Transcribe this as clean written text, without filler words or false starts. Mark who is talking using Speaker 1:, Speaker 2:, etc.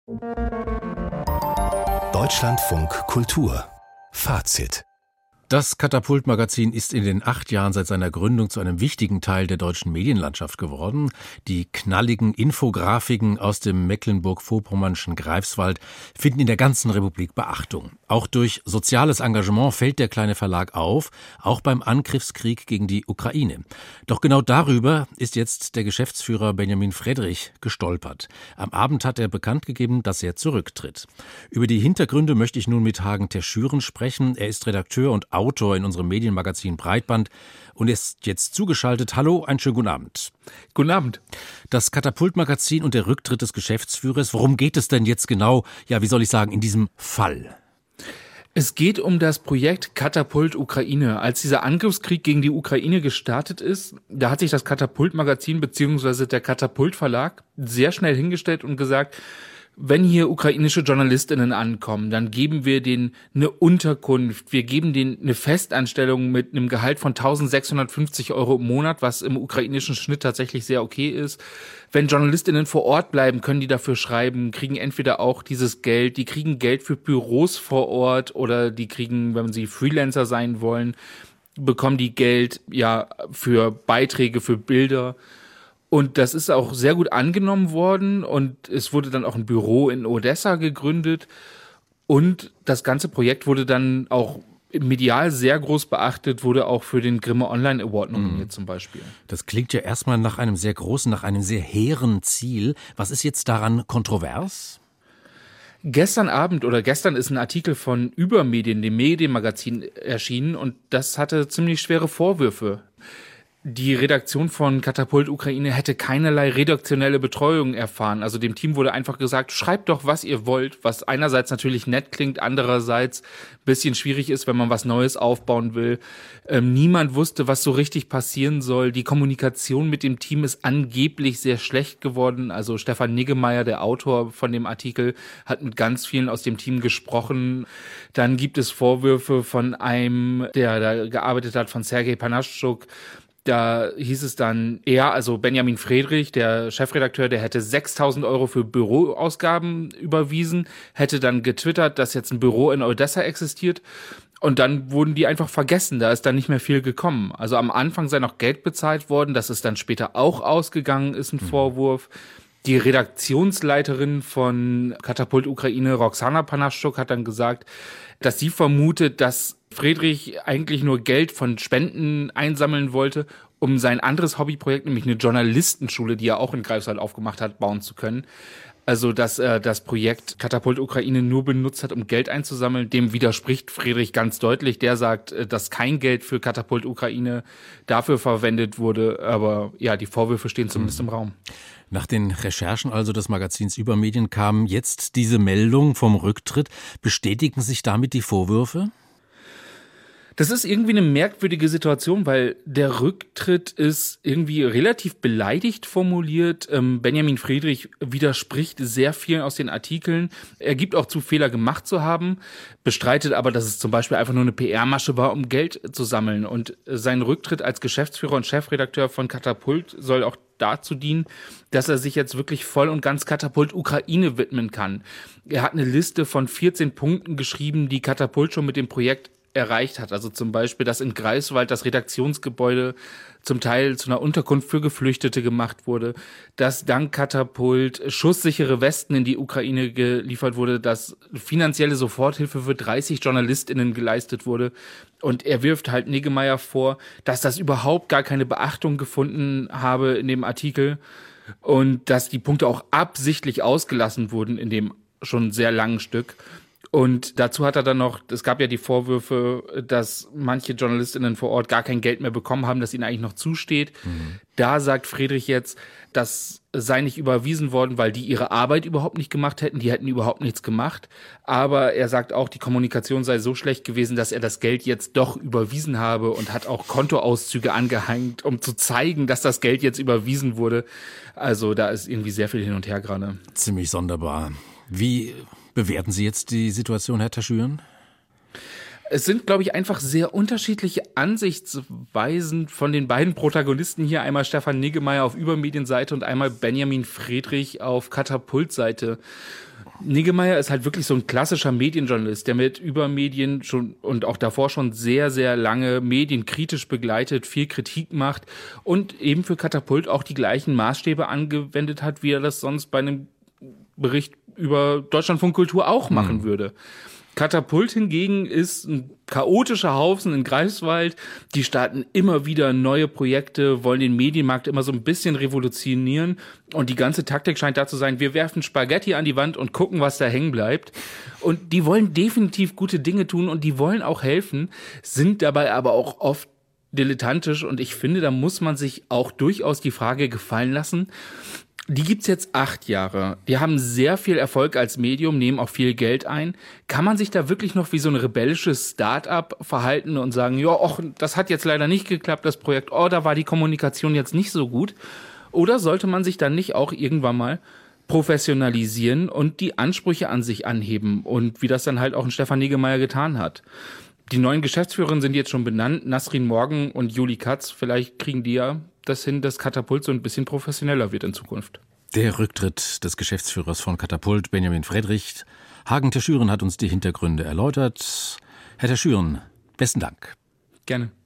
Speaker 1: Deutschlandfunk Kultur Fazit.
Speaker 2: Das Katapult-Magazin ist in den 8 Jahren seit seiner Gründung zu einem wichtigen Teil der deutschen Medienlandschaft geworden. Die knalligen Infografiken aus dem mecklenburg-vorpommernschen Greifswald finden in der ganzen Republik Beachtung. Auch durch soziales Engagement fällt der kleine Verlag auf, auch beim Angriffskrieg gegen die Ukraine. Doch genau darüber ist jetzt der Geschäftsführer Benjamin Friedrich gestolpert. Am Abend hat er bekannt gegeben, dass er zurücktritt. Über die Hintergründe möchte ich nun mit Hagen Terschüren sprechen. Er ist Redakteur und Autor in unserem Medienmagazin Breitband und ist jetzt zugeschaltet. Hallo, einen schönen guten Abend.
Speaker 3: Guten Abend.
Speaker 2: Das Katapult-Magazin und der Rücktritt des Geschäftsführers, worum geht es denn jetzt genau, wie soll ich sagen, in diesem Fall?
Speaker 3: Es geht um das Projekt Katapult Ukraine. Als dieser Angriffskrieg gegen die Ukraine gestartet ist, da hat sich das Katapult-Magazin bzw. der Katapult-Verlag sehr schnell hingestellt und gesagt, wenn hier ukrainische JournalistInnen ankommen, dann geben wir denen eine Unterkunft, wir geben denen eine Festanstellung mit einem Gehalt von 1.650 € im Monat, was im ukrainischen Schnitt tatsächlich sehr okay ist. Wenn JournalistInnen vor Ort bleiben, können die dafür schreiben, kriegen entweder auch dieses Geld, die kriegen Geld für Büros vor Ort oder die kriegen, wenn sie Freelancer sein wollen, bekommen die Geld für Beiträge, für Bilder. Und das ist auch sehr gut angenommen worden und es wurde dann auch ein Büro in Odessa gegründet und das ganze Projekt wurde dann auch medial sehr groß beachtet, wurde auch für den Grimme Online Award nominiert zum Beispiel.
Speaker 2: Das klingt ja erstmal nach einem sehr großen, nach einem sehr hehren Ziel. Was ist jetzt daran kontrovers?
Speaker 3: Gestern ist ein Artikel von Übermedien, dem Medienmagazin, erschienen und das hatte ziemlich schwere Vorwürfe. Die Redaktion von Katapult Ukraine hätte keinerlei redaktionelle Betreuung erfahren. Also dem Team wurde einfach gesagt, schreibt doch, was ihr wollt, was einerseits natürlich nett klingt, andererseits ein bisschen schwierig ist, wenn man was Neues aufbauen will. Niemand wusste, was so richtig passieren soll. Die Kommunikation mit dem Team ist angeblich sehr schlecht geworden. Also Stefan Niggemeier, der Autor von dem Artikel, hat mit ganz vielen aus dem Team gesprochen. Dann gibt es Vorwürfe von einem, der da gearbeitet hat, von Sergei Panaschuk. Da hieß es dann, also Benjamin Friedrich, der Chefredakteur, der hätte 6.000 € für Büroausgaben überwiesen, hätte dann getwittert, dass jetzt ein Büro in Odessa existiert. Und dann wurden die einfach vergessen, da ist dann nicht mehr viel gekommen. Also am Anfang sei noch Geld bezahlt worden, das ist dann später auch ausgegangen, ist ein Vorwurf. Die Redaktionsleiterin von Katapult Ukraine, Roxana Panaschuk, hat dann gesagt, dass sie vermutet, dass Friedrich eigentlich nur Geld von Spenden einsammeln wollte, um sein anderes Hobbyprojekt, nämlich eine Journalistenschule, die er auch in Greifswald aufgemacht hat, bauen zu können. Also, dass er das Projekt Katapult Ukraine nur benutzt hat, um Geld einzusammeln, dem widerspricht Friedrich ganz deutlich. Der sagt, dass kein Geld für Katapult Ukraine dafür verwendet wurde. Aber die Vorwürfe stehen zumindest im Raum.
Speaker 2: Nach den Recherchen also des Magazins Übermedien kam jetzt diese Meldung vom Rücktritt. Bestätigen sich damit die Vorwürfe?
Speaker 3: Das ist irgendwie eine merkwürdige Situation, weil der Rücktritt ist irgendwie relativ beleidigt formuliert. Benjamin Friedrich widerspricht sehr vielen aus den Artikeln. Er gibt auch zu, Fehler gemacht zu haben, bestreitet aber, dass es zum Beispiel einfach nur eine PR-Masche war, um Geld zu sammeln. Und sein Rücktritt als Geschäftsführer und Chefredakteur von Katapult soll auch dazu dienen, dass er sich jetzt wirklich voll und ganz Katapult Ukraine widmen kann. Er hat eine Liste von 14 Punkten geschrieben, die Katapult schon mit dem Projekt erreicht hat. Also zum Beispiel, dass in Greifswald das Redaktionsgebäude zum Teil zu einer Unterkunft für Geflüchtete gemacht wurde, dass dank Katapult schusssichere Westen in die Ukraine geliefert wurde, dass finanzielle Soforthilfe für 30 JournalistInnen geleistet wurde. Und er wirft halt Niggemeier vor, dass das überhaupt gar keine Beachtung gefunden habe in dem Artikel und dass die Punkte auch absichtlich ausgelassen wurden in dem schon sehr langen Stück. Und dazu hat er dann noch, es gab ja die Vorwürfe, dass manche JournalistInnen vor Ort gar kein Geld mehr bekommen haben, das ihnen eigentlich noch zusteht. Da sagt Friedrich jetzt, das sei nicht überwiesen worden, weil die ihre Arbeit überhaupt nicht gemacht hätten. Die hätten überhaupt nichts gemacht. Aber er sagt auch, die Kommunikation sei so schlecht gewesen, dass er das Geld jetzt doch überwiesen habe und hat auch Kontoauszüge angehängt, um zu zeigen, dass das Geld jetzt überwiesen wurde. Also da ist irgendwie sehr viel hin und her gerade.
Speaker 2: Ziemlich sonderbar. Wie bewerten Sie jetzt die Situation, Herr Terschüren?
Speaker 3: Es sind, glaube ich, einfach sehr unterschiedliche Ansichtsweisen von den beiden Protagonisten hier. Einmal Stefan Niggemeier auf Übermedienseite und einmal Benjamin Friedrich auf Katapultseite. Niggemeier ist halt wirklich so ein klassischer Medienjournalist, der mit Übermedien schon und auch davor schon sehr, sehr lange Medien kritisch begleitet, viel Kritik macht und eben für Katapult auch die gleichen Maßstäbe angewendet hat, wie er das sonst bei einem Bericht über Deutschlandfunk Kultur auch machen würde. Katapult hingegen ist ein chaotischer Haufen in Greifswald. Die starten immer wieder neue Projekte, wollen den Medienmarkt immer so ein bisschen revolutionieren. Und die ganze Taktik scheint da zu sein, wir werfen Spaghetti an die Wand und gucken, was da hängen bleibt. Und die wollen definitiv gute Dinge tun und die wollen auch helfen, sind dabei aber auch oft dilettantisch. Und ich finde, da muss man sich auch durchaus die Frage gefallen lassen, die gibt's jetzt 8 Jahre. Die haben sehr viel Erfolg als Medium, nehmen auch viel Geld ein. Kann man sich da wirklich noch wie so ein rebellisches Start-up verhalten und sagen, ja, och, das hat jetzt leider nicht geklappt, das Projekt, oh, da war die Kommunikation jetzt nicht so gut? Oder sollte man sich dann nicht auch irgendwann mal professionalisieren und die Ansprüche an sich anheben? Und wie das dann halt auch ein Stefan Niggemeier getan hat. Die neuen Geschäftsführerinnen sind jetzt schon benannt, Nasrin Morgen und Juli Katz. Vielleicht kriegen die ja das hin, dass Katapult so ein bisschen professioneller wird in Zukunft.
Speaker 2: Der Rücktritt des Geschäftsführers von Katapult, Benjamin Friedrich. Hagen Terschüren hat uns die Hintergründe erläutert. Herr Terschüren, besten Dank.
Speaker 3: Gerne.